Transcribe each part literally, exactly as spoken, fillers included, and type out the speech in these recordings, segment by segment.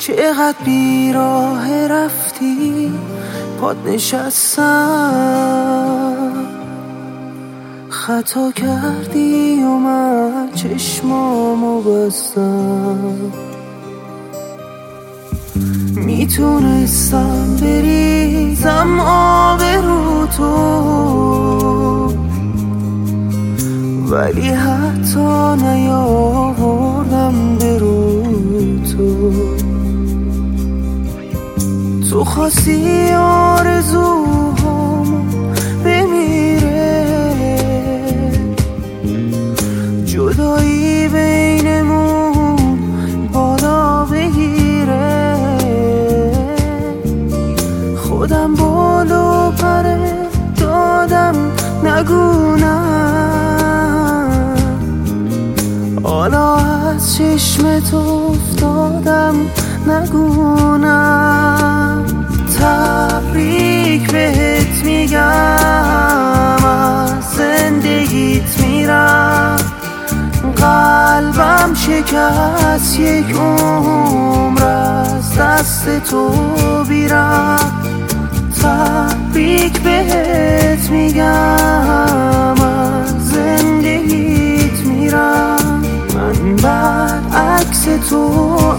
چقدر بیراه رفتی پاد نشستم، خطا کردی و من چشمامو بستم. میتونستم بریزم آب رو تو، ولی حتی نیاوردم به رو تو. تو خواستی آرزوهامو بمیره، جدایی بینمون بالا بگیره. خودم بالو پره دادم نگونم، حالا از چشمت افتادم نگونم. تبریک بهت میگم، از زندگیت میرم، قلبم شکست یک عمر از دست تو بیرم. تبریک بهت میگم، از زندگیت میرم، من برعکس تو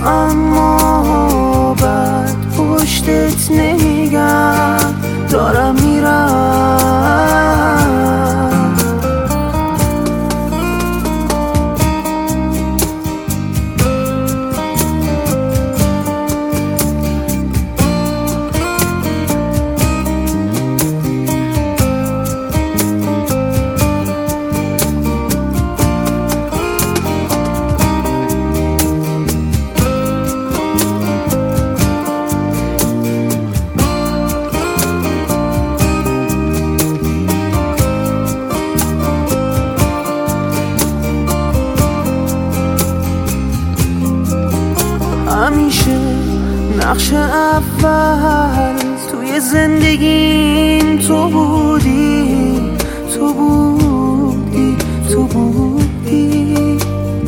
اما بد پشتت نمیگم، دارم میرم. همیشه نقش اول توی زندگیم تو بودی، تو بودی، تو بودی.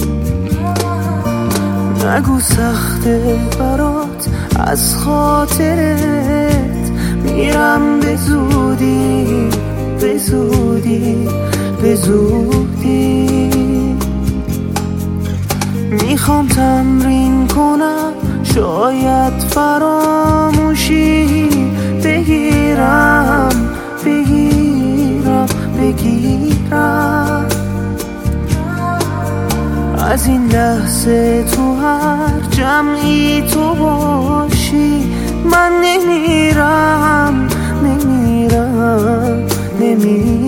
نگو سخته برات از خاطرت میرم به زودی، به زودی، به زودی. میخوام تمرین کنم شاید فراموشی بگیرم، بگیرم، بگیرم. از این لحظه تو هر جمعی تو باشی، من نمیرم، نمیرم، نمیرم.